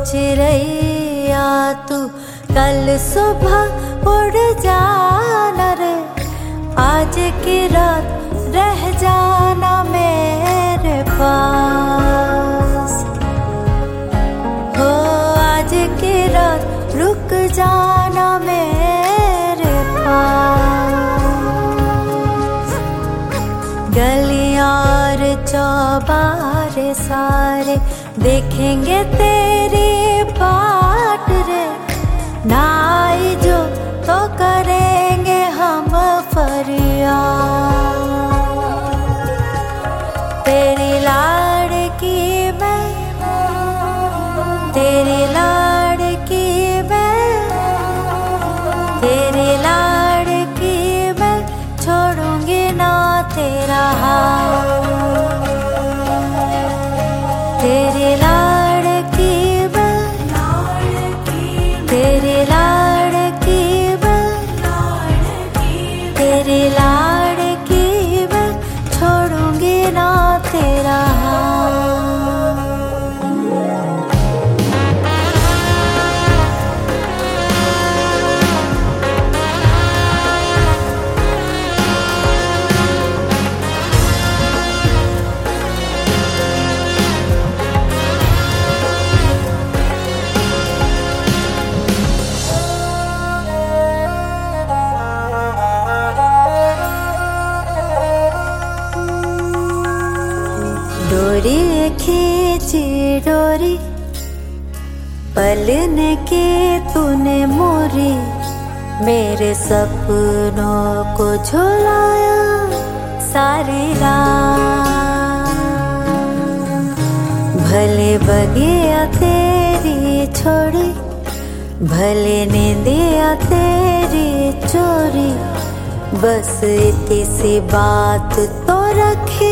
चिड़ैया तू कल सुबह उड़ जाना रे, आज की रात रह जाना मेरे पास। हो आज की रात रुक जाना मेरे पास। गलियां और चौबारे सारे देखेंगे तेरी बाट रे, ना आई जो तो करेंगे हम फरियाद। तेरी लाड़की मैं, तेरी लाड़की मैं, तेरी लाड़की मैं, छोड़ूंगी ना तेरा हाथ। तेरी लाड़की मैं, तेरी लाड़की मैं, तेरी लाड़की मैं, छोड़ूंगी ना तेरा हाथ। डोरी खींची डोरी पलने की तूने मोरी, मेरे सपनों को झुलाया सारी रात। भले बगिया तेरी छोड़ी, भले नींदिया तेरी चोरी, बस इतनी सी बात तो रखी